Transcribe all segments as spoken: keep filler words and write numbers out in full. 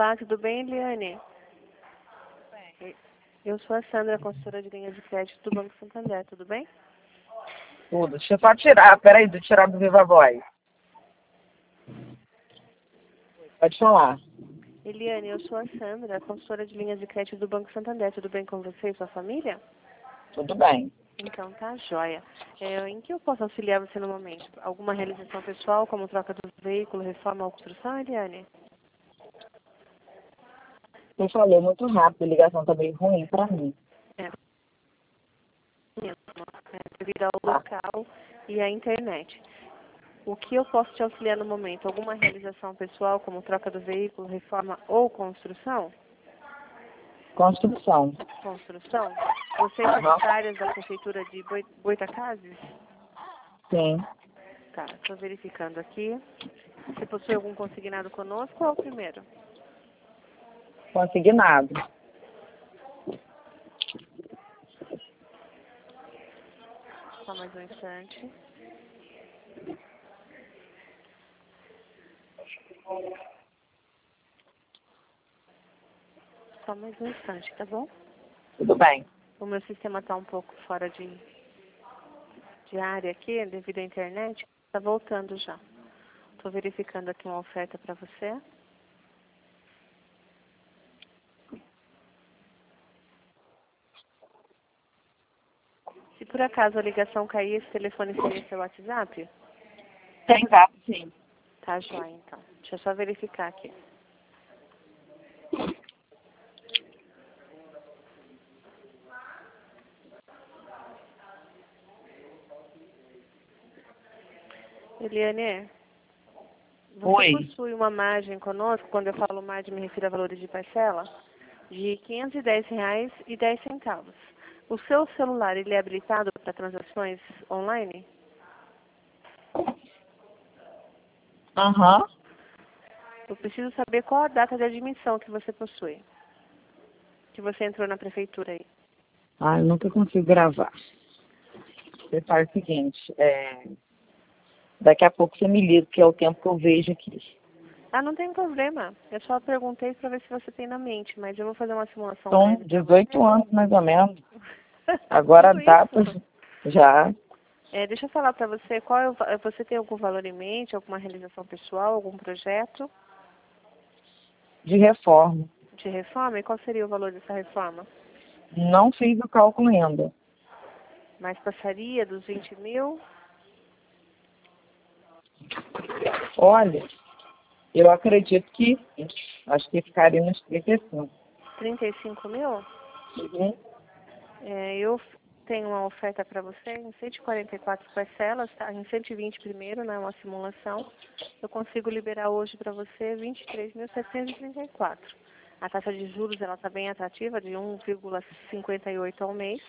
Olá, tudo bem, Eliane? Bem. Eu sou a Sandra, consultora de linha de crédito do Banco Santander, tudo bem? Tudo. Deixa eu só tirar, peraí, deixa eu tirar do Viva Voz. Pode falar. Eliane, eu sou a Sandra, consultora de linhas de crédito do Banco Santander, tudo bem com você e sua família? Tudo bem. Então, tá joia. É, em que eu posso auxiliar você no momento? Alguma realização pessoal, como troca do veículo, reforma ou construção, Eliane? Você falou muito rápido, a ligação tá meio ruim pra mim. É, mesmo, é, devido ao Tá. local e à internet. O que eu posso te auxiliar no momento? Alguma realização pessoal, como troca do veículo, reforma ou construção? Construção. Construção? Você é Aham. secretária da Prefeitura de Boi- Boitacazes? Sim. Tá, estou verificando aqui. Você possui algum consignado conosco ou é o primeiro? Consignado. Só mais um instante. Só mais um instante, tá bom? Tudo bem. O meu sistema está um pouco fora de, de área aqui, devido à internet. Está voltando já. Estou verificando aqui uma oferta para você. Se por acaso a ligação cair, esse telefone seria seu WhatsApp? Tem zap, sim. Tá joia, então. Deixa eu só verificar aqui. Eliane, você Oi. possui uma margem conosco, quando eu falo margem me refiro a valores de parcela, de quinhentos e dez reais e dez centavos. O seu celular, ele é habilitado para transações online? Aham. Eu preciso saber qual a data de admissão que você possui, que você entrou na prefeitura aí. Ah, eu nunca consigo gravar. Você faz o seguinte, é... daqui a pouco você me liga, que é o tempo que eu vejo aqui. Ah, não tem problema. Eu só perguntei para ver se você tem na mente, mas eu vou fazer uma simulação São breve para você. dezoito anos, mais ou menos. Agora Tudo dá pra... isso? Já. É, deixa eu falar para você, qual é o va- você tem algum valor em mente, alguma realização pessoal, algum projeto De reforma. de reforma? E qual seria o valor dessa reforma? Não fiz o cálculo ainda. Mais passaria dos vinte mil? Olha, eu acredito que acho que ficaria nos trinta e cinco. trinta e cinco mil? Uhum. É, eu f- tenho uma oferta para você em cento e quarenta e quatro parcelas, tá? Em cento e vinte primeiro, né? Uma simulação. Eu consigo liberar hoje para você vinte e três mil setecentos e trinta e quatro. A taxa de juros ela está bem atrativa, de um vírgula cinquenta e oito ao mês.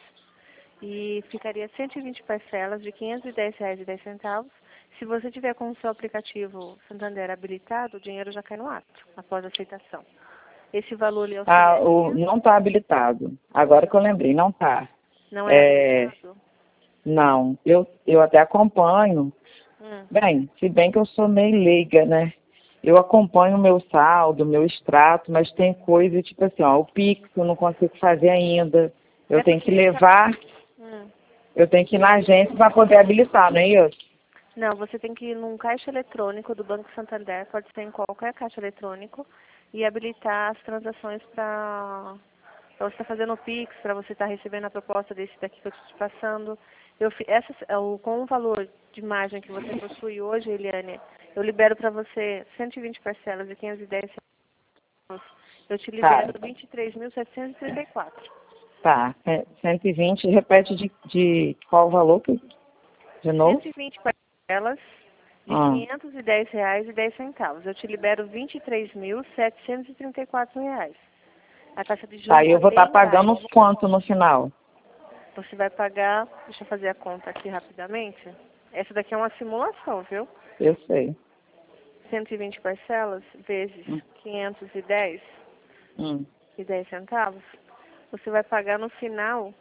E ficaria cento e vinte parcelas de quinhentos e dez reais e dez centavos. Se você tiver com o seu aplicativo Santander habilitado, o dinheiro já cai no ato, após a aceitação. Esse valor lhe Ah, o, auxiliaria? não está habilitado. Agora que eu lembrei, não está. Não é É, habilitado? não, eu, eu até acompanho. Hum. Bem, se bem que eu sou meio leiga, né? Eu acompanho o meu saldo, meu extrato, mas tem coisa tipo assim, ó, o Pix eu não consigo fazer ainda. Eu É tenho que porque essa... levar, Hum. eu tenho que ir na agência para poder habilitar, não é isso? Não, você tem que ir num caixa eletrônico do Banco Santander, pode ser em qualquer caixa eletrônico, e habilitar as transações para você estar fazendo o Pix, para você estar recebendo a proposta desse daqui que eu estou te passando. Eu, fi- essa, é o- com o valor de margem que você possui hoje, Eliane, eu libero para você cento e vinte parcelas de quinhentos e dez reais. Eu te Tá, libero vinte e três mil setecentos e trinta e quatro. tá. É, cento e vinte, repete de, de qual valor? que- De novo? cento e vinte parcelas de Ah. quinhentos e dez reais e dez centavos. Eu te libero vinte e três mil setecentos e trinta e quatro reais. A taxa de Tá, juros e eu está vou estar bem pagando baixa. quanto no final? Você vai pagar, deixa eu fazer a conta aqui rapidamente. Essa daqui é uma simulação, viu? Eu sei. cento e vinte parcelas vezes Hum. quinhentos e dez Hum. e dez centavos. Você vai pagar no final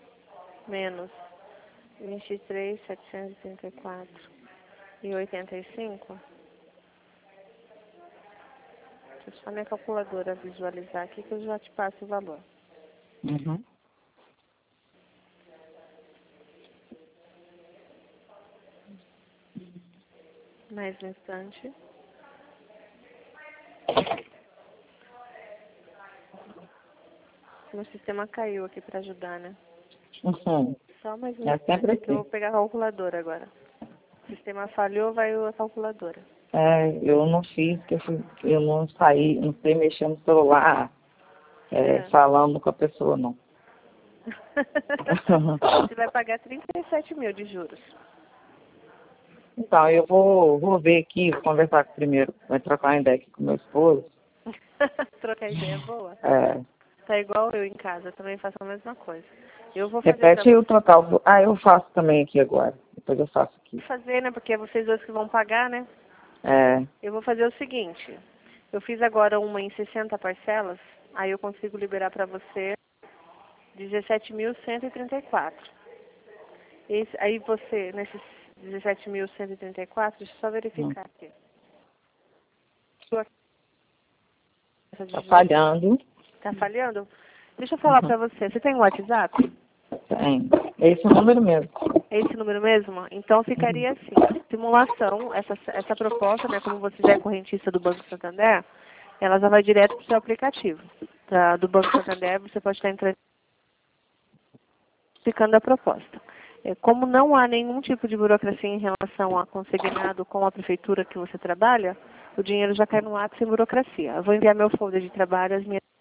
menos vinte e três mil setecentos e trinta e quatro e oitenta e cinco. Deixa só minha calculadora visualizar aqui que eu já te passo o valor. Uhum. Mais um instante. Meu sistema caiu aqui para ajudar, né? Uhum. Só mais um É instante sempre que eu vou assim. pegar a calculadora agora. O sistema falhou, vai a calculadora. É, eu não fiz, porque eu, fui, eu não saí, não sei mexer no celular, é, É. falando com a pessoa, não. Você vai pagar trinta e sete mil de juros. Então, eu vou, vou ver aqui, vou conversar primeiro, vou trocar uma ideia aqui com meu esposo. Trocar ideia boa. É, Tá igual eu em casa, eu também faço a mesma coisa. Eu vou fazer pra repete aí o você total. do- Ah, eu faço também aqui agora. Depois eu faço aqui. fazer, né? Porque é vocês dois que vão pagar, né? É, Eu vou fazer o seguinte. Eu fiz agora uma em sessenta parcelas, aí eu consigo liberar pra você dezessete mil cento e trinta e quatro. Esse, aí você, nesses dezessete mil cento e trinta e quatro, deixa eu só hum, verificar aqui. Sua taxa de tá juros falhando. tá falhando? Deixa eu falar Uhum, pra você. Você tem um WhatsApp? tem. Esse é o número mesmo. É esse número mesmo? Então Uhum, ficaria assim. A simulação, essa, essa proposta, né, como você já é correntista do Banco Santander, ela já vai direto para o seu aplicativo. Pra, do Banco Santander, você pode estar entrando ficando a proposta. É, como não há nenhum tipo de burocracia em relação a consignado com a prefeitura que você trabalha, o dinheiro já cai no ato sem burocracia. Eu vou enviar meu folder de trabalho, as minhas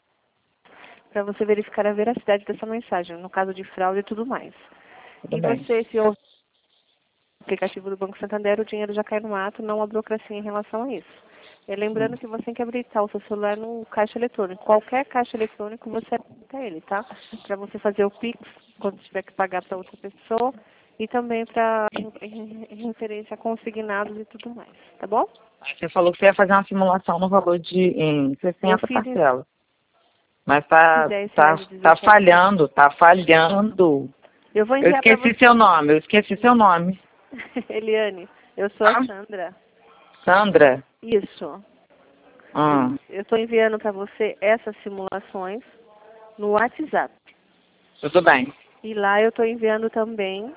para você verificar a veracidade dessa mensagem, no caso de fraude e tudo mais. tudo E bem. você, se houver aplicativo do Banco Santander, o dinheiro já cai no ato, não há burocracia em relação a isso. É, Hum, lembrando que você tem que habilitar o seu celular no caixa eletrônico. Qualquer caixa eletrônico você habilita ele, tá? Para você fazer o Pix, quando tiver que pagar para outra pessoa, e também para referência a consignados e tudo mais, tá bom? Você falou que você ia fazer uma simulação no valor de em Eu sessenta fiz em parcelas. Mas tá, dez reais tá, e tá dezessete centavos. falhando, tá falhando. Eu vou Eu enviar para esqueci você. seu nome, eu esqueci seu nome. Eliane, eu sou a Tá? Sandra. Sandra? Isso. Ah, Eu estou enviando para você essas simulações no WhatsApp. tudo bem. E lá eu estou enviando também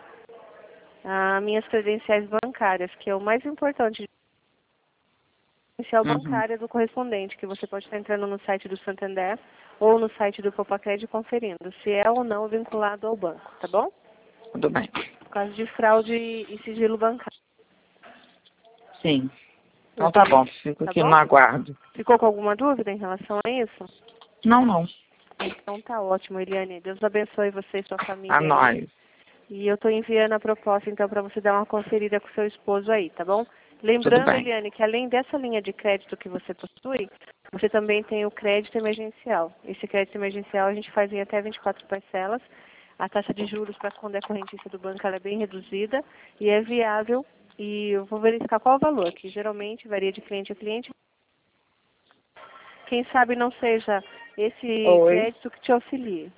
as minhas credenciais bancárias, que é o mais importante, credencial Uhum, bancária do correspondente, que você pode estar entrando no site do Santander ou no site do Popacred conferindo se é ou não vinculado ao banco, tá bom? tudo bem. Por causa de fraude e sigilo bancário. Sim. Eu Então tô tá envi- bom, fico Tá aqui no bom? aguardo. Ficou com alguma dúvida em relação a isso? Não, não. Então tá ótimo, Eliane. Deus abençoe você e sua A família aí. nós. E eu estou enviando a proposta, então, para você dar uma conferida com seu esposo aí, tá bom? Tudo Lembrando, bem. Eliane, que além dessa linha de crédito que você possui, você também tem o crédito emergencial. Esse crédito emergencial a gente faz em até vinte e quatro parcelas. A taxa de juros para quando é correntista do banco ela é bem reduzida e é viável. E eu vou verificar qual o valor, que geralmente varia de cliente a cliente. Quem sabe não seja esse Oi. crédito que te auxilie.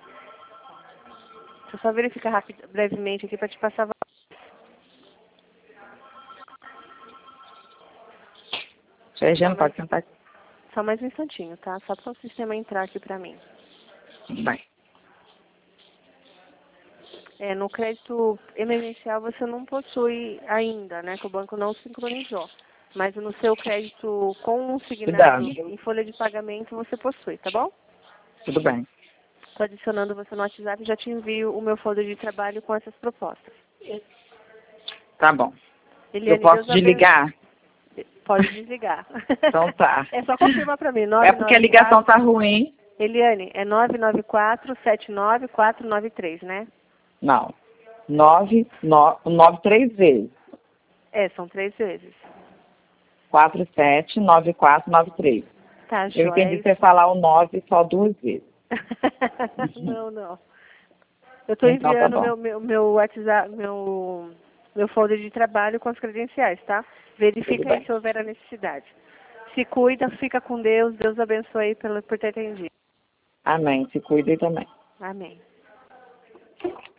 Deixa eu só verificar rapid, brevemente aqui para te passar. Só Sergiano, mais, pode sentar aqui. só mais um instantinho, tá? Só para o sistema entrar aqui para mim. Tudo bem. É, no crédito emergencial você não possui ainda, né? Que o banco não sincronizou. Mas no seu crédito Cuidado. consignado em folha de pagamento você possui, tá bom? Tudo bem. Estou adicionando você no WhatsApp e já te envio o meu folder de trabalho com essas propostas. Tá bom. Eu Eliane, posso Deus abençoe. desligar? Pode desligar. Então tá. É só confirmar para mim, É porque a ligação nove nove quatro. tá ruim. Eliane, é nove nove quatro sete nove quatro nove três, né? Não. Nove, no, nove três vezes. É, são três vezes. Quatro, sete, nove, quatro, nove, três. Tá, Eu joia, é entendi isso. você falar o nove só duas vezes. Não, não. Eu estou Então tá enviando bom. meu, meu, meu WhatsApp, meu, meu folder de trabalho com as credenciais, tá? Tudo Verifica aí bem. se houver a necessidade. Se cuida, fica com Deus. Deus abençoe pelo, por ter atendido. Amém. Se cuide também. Amém.